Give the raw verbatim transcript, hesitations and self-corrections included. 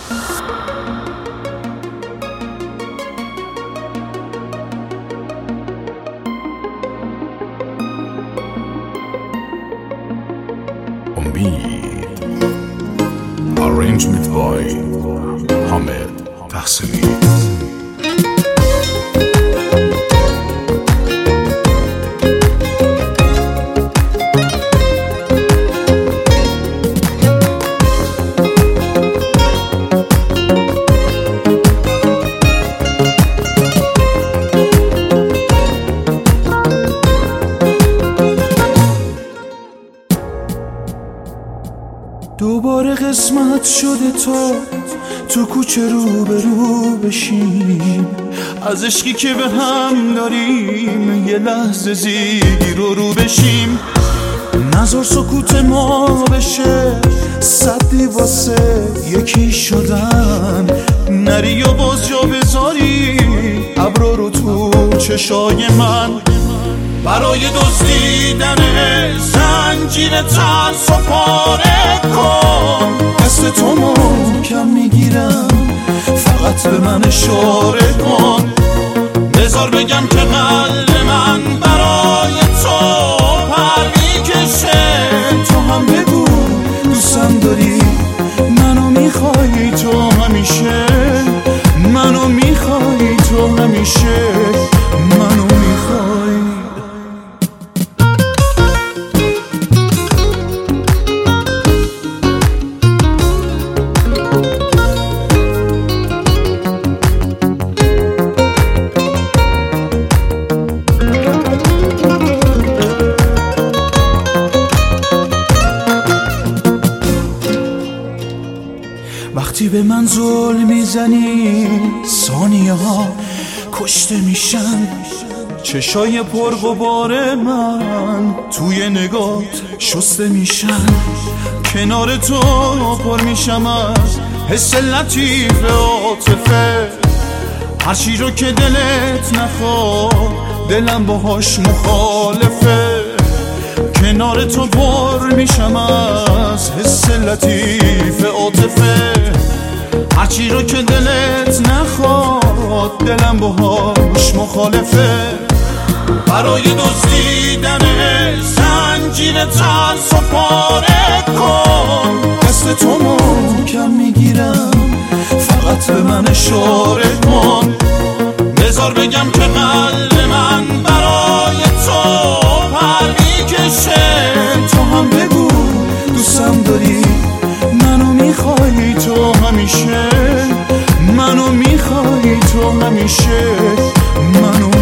Arrangement by حامد تحصیلی. دوباره قسمت شده تا تو کوچه رو به رو بشیم، از عشقی که به هم داریم یه لحظه زیر رو رو بشیم. نظر سکوت ما بشه صدی واسه یکی شدن، نری و باز جا بذاری ابرو رو تو چشای من، برای دزدیدن زنجیر ترس و پاره کن. دست تو محکم میگیرم فقط به من اشاره کن، بذار بگم که قلب من برای تو پر میکشه. تو هم بگو دوستم داری، منو میخوای تو همیشه، منو میخوای تو همیشه، منو میخوای. وقتی به من ظلم میزنی ثانیه ها کشته میشن، چشای پرغبار من توی نگات شسته میشن. کنار تو پر میشم از حس لطیف عاطفه، هرچی رو که دلت نخواد دلم باهاش مخالفه. کنار تو پر میشم از حس لطیف عاطفه، هرچی رو که دلت نخواد دلم باهاش مخالفه. برای دزدیدن زنجیر ترس و پاره کن، دست تو محکم میگیرم فقط به من اشاره کن، بذار بگم که قلب من برای تو پر میکشه. تو هم بگو دوستم داری، منو میخوای تو همیشه، منو میخوای تو همیشه، منو